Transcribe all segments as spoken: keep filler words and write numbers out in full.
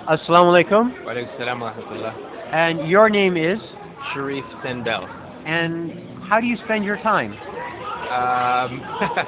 Assalamu alaikum. Wa alaikum salam wa rahmatullah. And your name is? Sharif Sendel. And how do you spend your time? Um,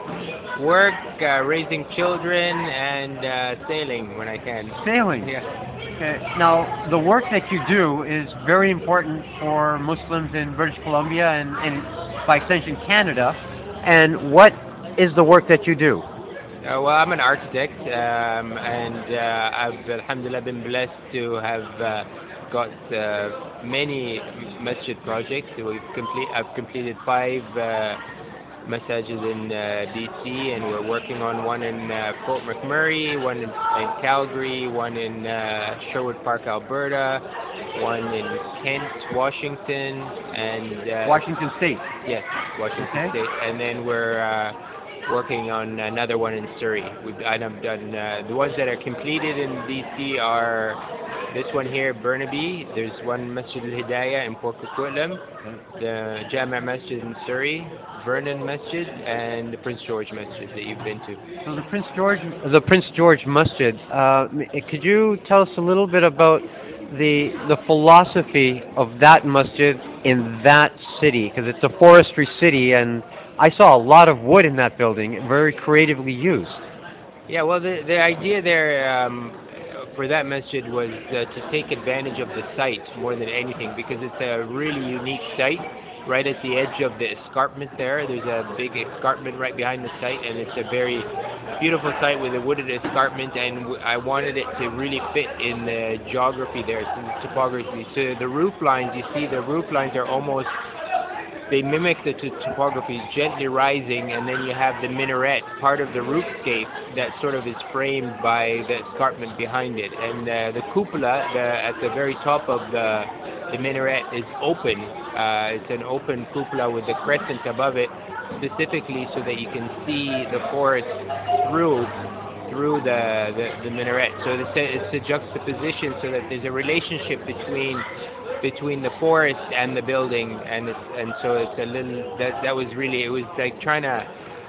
work, uh, raising children, and uh, sailing when I can. Sailing. Yeah. Okay. Now, the work that you do is very important for Muslims in British Columbia and, and by extension Canada. And what is the work that you do? Uh, well, I'm an architect, um, and uh, I've alhamdulillah been blessed to have uh, got uh, many masjid projects. So we've complete, I've completed five uh, massages in uh, B C, and we're working on one in uh, Fort McMurray, one in, in Calgary, one in uh, Sherwood Park, Alberta, one in Kent, Washington, and uh, Washington State. yes, Washington Okay. State, and then we're uh, working on another one in Surrey. We've I've done uh, the ones that are completed in B C are this one here, Burnaby. There's one Masjid Al Hidayah in Port Coquitlam, the Jami' Masjid in Surrey, Vernon Masjid, and the Prince George Masjid that you've been to. So the Prince George, the Prince George Masjid. Uh, m- could you tell us a little bit about the the philosophy of that masjid in that city? Because it's a forestry city, and I saw a lot of wood in that building, very creatively used. Yeah, well, the the idea there um, for that masjid was uh, to take advantage of the site more than anything, because it's a really unique site right at the edge of the escarpment there. There's a big escarpment right behind the site, and it's a very beautiful site with a wooded escarpment, and w- I wanted it to really fit in the geography there, in the topography. So the roof lines, you see the roof lines are almost, they mimic the t- topography, gently rising, and then you have the minaret, part of the roofscape that sort of is framed by the escarpment behind it. And uh, the cupola, the, at the very top of the, the minaret, is open. Uh, it's an open cupola with the crescent above it, specifically so that you can see the forest through through the, the, the minaret. So it's a, it's a juxtaposition, so that there's a relationship between between the forest and the building, and it's, and so it's a little, that that was really, it was like trying to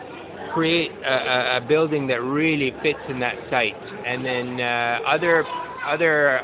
create a, a, a building that really fits in that site. And then uh, other other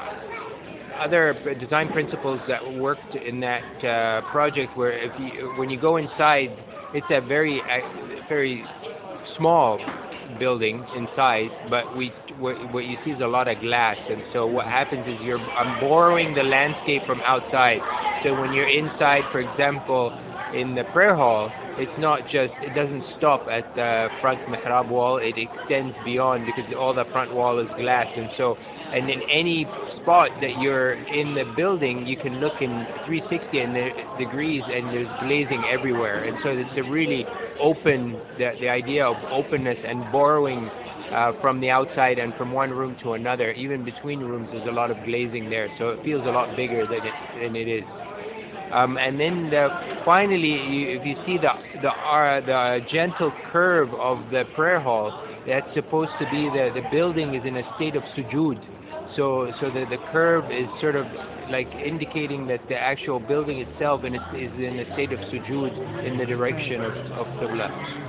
other design principles that worked in that uh, project were, if you, when you go inside, it's a very uh, very small building in size, but we what, what you see is a lot of glass, and so what happens is you're I'm borrowing the landscape from outside. So when you're inside, for example, in the prayer hall, it's not just, it doesn't stop at the front mihrab wall, it extends beyond, because all the front wall is glass, and so, and in any spot that you're in the building, you can look in three hundred sixty and the degrees, and there's glazing everywhere. And so it's a really open, the, the idea of openness and borrowing uh, from the outside and from one room to another, even between rooms, there's a lot of glazing there, so it feels a lot bigger than it than it is. Um, and then the, finally, you, if you see the the uh, the gentle curve of the prayer hall, that's supposed to be the the building is in a state of sujood. So so the the curve is sort of like indicating that the actual building itself in, is in a state of sujood in the direction of of Qibla.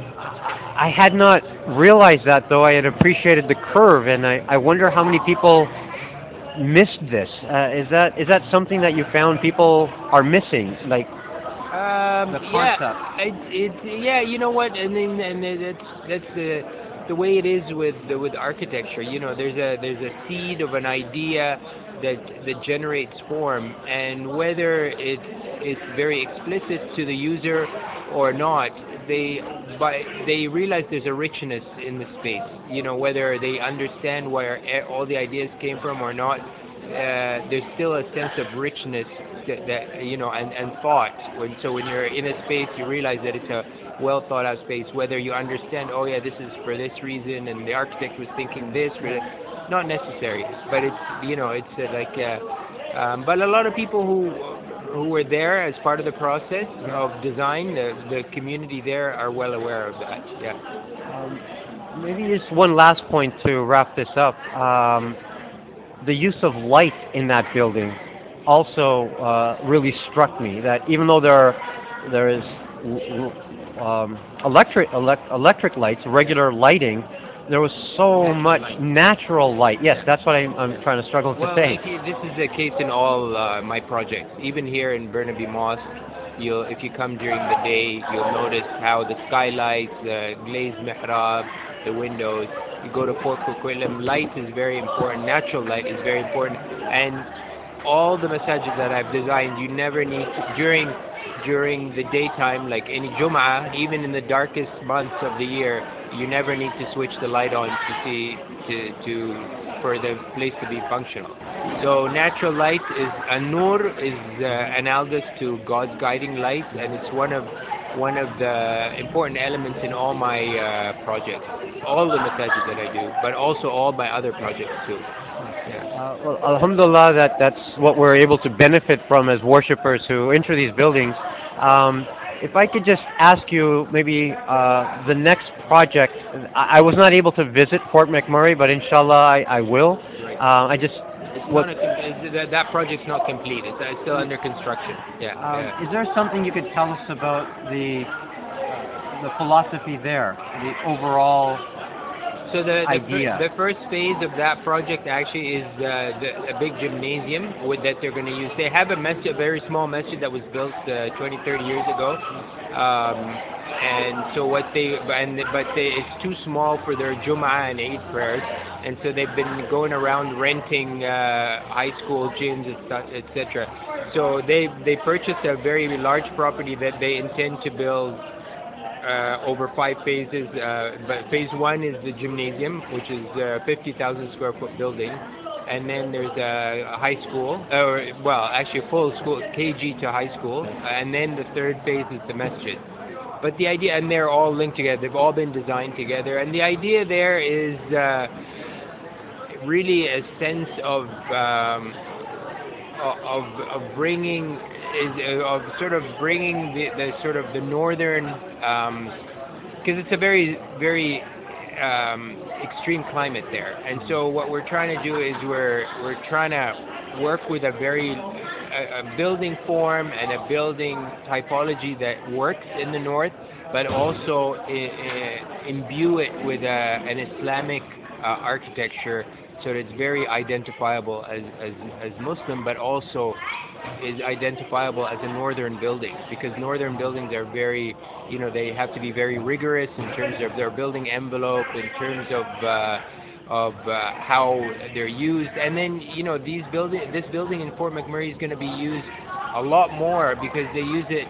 I had not realized that, though. I had appreciated the curve, and I, I wonder how many people missed this. Uh, is that is that something that you found people are missing, like Um, the yeah, concept? it, it, yeah, you know what, and then and then that's that's the the way it is with the, with architecture. You know, there's a there's a seed of an idea that that generates form, and whether it it's very explicit to the user or not, they by they realize there's a richness in the space. You know, whether they understand where e- all the ideas came from or not, uh, there's still a sense of richness that, that you know, and, and thought. When, so when you're in a space, you realize that it's a well thought out space. Whether you understand, oh yeah, this is for this reason, and the architect was thinking this, for that, not necessary. But it's, you know, it's uh, like, uh, um, but a lot of people who who were there as part of the process of design, the the community there are well aware of that. Yeah. Um, maybe just one last point to wrap this up. Um, the use of light in that building also uh, really struck me. That even though there are, there is um, electric elect, electric lights, regular lighting, there was so Natural much light. natural light. Yes, Yeah. that's what I'm, I'm Yeah. trying to struggle to Well, say. like i- this is the case in all uh, my projects. Even here in Burnaby Mosque, you'll if you come during the day, you'll notice how the skylights, the glazed mihrab, the windows. You go to Port Coquitlam, light is very important. Natural light is very important, and all the masajid that I've designed, you never need to, during during the daytime, like any Jum'ah, even in the darkest months of the year, you never need to switch the light on to see to to for the place to be functional. So natural light is an-nur is uh, analogous to God's guiding light, and it's one of one of the important elements in all my uh, projects, all the masajid that I do, but also all my other projects too. Yeah. Uh, well, alhamdulillah, that that's what we're able to benefit from as worshippers who enter these buildings. Um, if I could just ask you, maybe uh, the next project, I, I was not able to visit Fort McMurray, but inshallah I, I will. Right. Uh, I just It's what not a, com- it's, that, that project's not complete. It's, uh, it's still under construction. Yeah, um, yeah. is there something you could tell us about the the philosophy there, the overall So the the, idea? fir- the first phase of that project actually is uh, the, a big gymnasium with, that they're going to use. They have a masjid, a very small masjid that was built uh, twenty, thirty years ago. Um, and so what they and but they, it's too small for their Jum'ah and Eid prayers, and so they've been going around renting uh, high school gyms, et cetera. So they they purchased a very large property that they intend to build uh, over five phases. Uh, but phase one is the gymnasium, which is a fifty thousand square foot building. And then there's a, a high school, or well, actually a full school, K G to high school. And then the third phase is the masjid. But the idea, and they're all linked together, they've all been designed together. And the idea there is uh, really a sense of um, of of bringing is uh, of sort of bringing the, the sort of the northern because it's a very very um, extreme climate there, and so what we're trying to do is we're we're trying to work with a very a, a building form and a building typology that works in the north, but also I, I, imbue it with a, an Islamic uh, architecture so that it's very identifiable as, as, as Muslim, but also is identifiable as a northern building, because northern buildings are very, you know, they have to be very rigorous in terms of their building envelope, in terms of uh, of uh, how they're used, and then you know these building this building in Fort McMurray is going to be used a lot more because they use it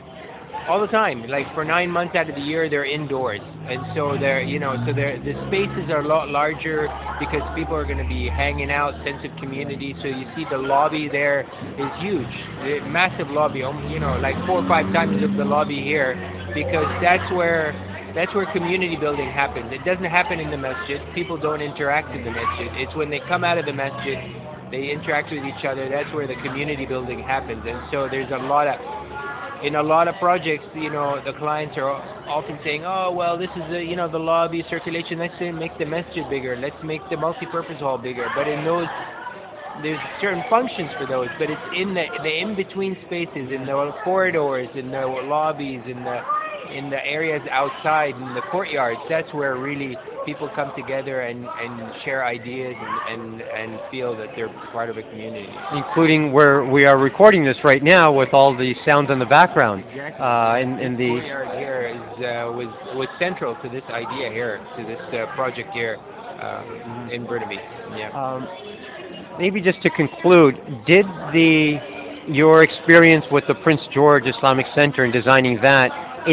all the time. Like for nine months out of the year, they're indoors, and so they're you know so they're the spaces are a lot larger because people are going to be hanging out, sense of community. So you see the lobby there is huge, the massive lobby, um, you know, like four or five times of the lobby here, because that's where that's where community building happens. It doesn't happen in the masjid. People don't interact in the masjid. It's when they come out of the masjid, they interact with each other. That's where the community building happens, and so there's a lot of in a lot of projects, you know, the clients are often saying, oh, well, this is the, you know, the lobby circulation. Let's say make the masjid bigger. Let's make the multi-purpose hall bigger. But in those, there's certain functions for those. But it's in the the in-between spaces, in the corridors, in the lobbies, in the in the areas outside, in the courtyards. That's where really people come together and, and share ideas and, and, and feel that they're part of a community. Including where we are recording this right now with all the sounds in the background. Exactly. Uh, in, in This the courtyard here is uh, was was central to this idea here, to this uh, project here um, in Burnaby. Yeah. um, maybe just to conclude, did the your experience with the Prince George Islamic Center and designing that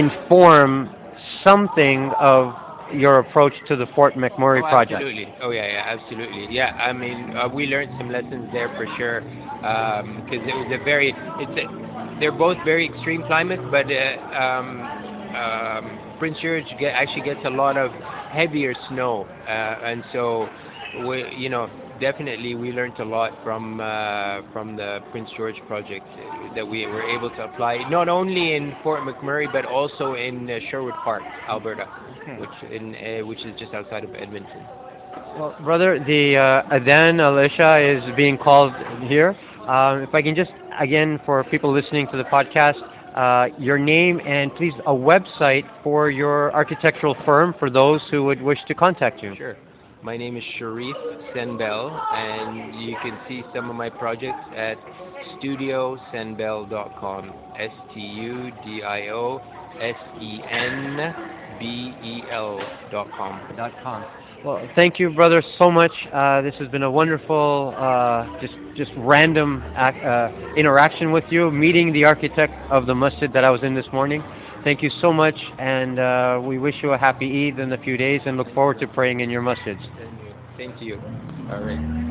inform something of your approach to the Fort McMurray Oh, project? absolutely. Oh, yeah, yeah, absolutely. Yeah, I mean, uh, we learned some lessons there for sure, because it was a very, it's a, they're both very extreme climates, but uh, um, um, Prince George get, actually gets a lot of heavier snow, uh, and so we, you know, definitely we learned a lot from uh, from the Prince George project uh, that we were able to apply not only in Fort McMurray but also in uh, Sherwood Park, Alberta, Okay. which in uh, which is just outside of Edmonton. Well, brother, the uh, Adhan al-Isha is being called here. Um, if I can just, again, for people listening to the podcast, uh, your name and please a website for your architectural firm for those who would wish to contact you. Sure. My name is Sharif Senbel, and you can see some of my projects at studio senbel dot com. S T U D I O S E N B E L dot com. Dot com. Well, thank you, brother, so much. Uh, this has been a wonderful, uh, just just random ac- uh, interaction with you, meeting the architect of the masjid that I was in this morning. Thank you so much, and uh, we wish you a happy Eid in a few days and look forward to praying in your masjids. Thank you. All right.